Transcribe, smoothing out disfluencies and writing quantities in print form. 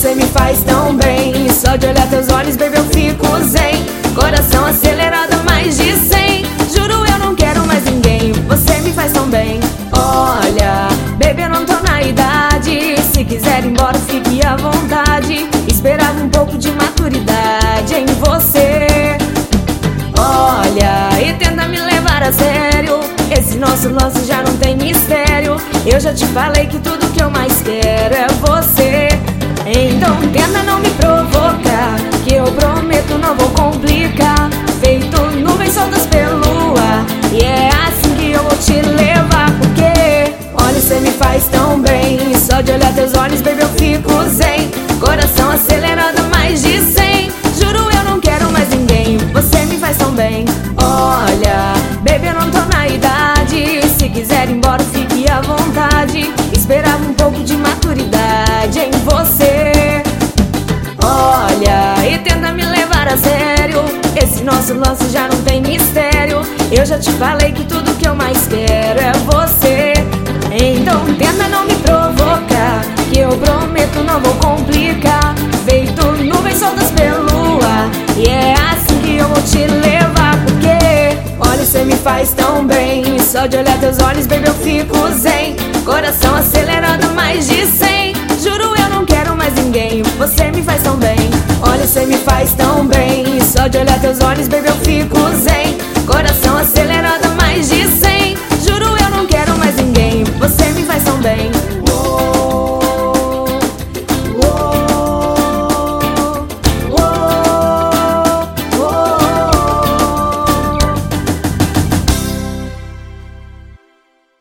cê me faz tão bem. Só de olhar teus olhos, baby, eu fico zen. Coração acelerado a mais de 100. Juro, eu não quero mais ninguém. Você me faz tão bem. Olha, baby, eu não tô na idade. Se quiser ir embora, fique à vontade. Esperava um pouco de maturidade em você. Olha, e tenta me levar a sério. Esse nosso lance já não tem mistério. Eu já te falei que tudo que eu mais quero é você. Então tenta não me provocar, que eu prometo não vou complicar. Feito nuvens soltas pelo ar, e é assim que eu vou te levar. Porque, olha, cê me faz tão bem. Só de olhar teus olhos, baby, eu fico zen. Coração acelerado a mais de 100. Juro, eu não quero mais ninguém. Você me faz tão bem. Olha, baby, eu não tô na idade. Se quiser ir embora, fique à vontade. Esperava um pouco de maturidade em você. Olha, e tenta me levar a sério. Esse nosso lance já não tem mistério. Eu já te falei que tudo que eu mais quero é você. Então tenta não me provocar, que eu prometo não vou complicar. Feito nuvens soltas pelo ar, e é assim que eu vou te levar. Porque, olha, cê me faz tão bem. Só de olhar teus olhos, baby, eu fico zen. Coração acelerado a mais de 100. Juro, eu não quero mais ninguém. Você me faz tão bem. Olha, cê me faz tão bem. Só de olhar teus olhos, baby, eu fico zen. Coração acelerado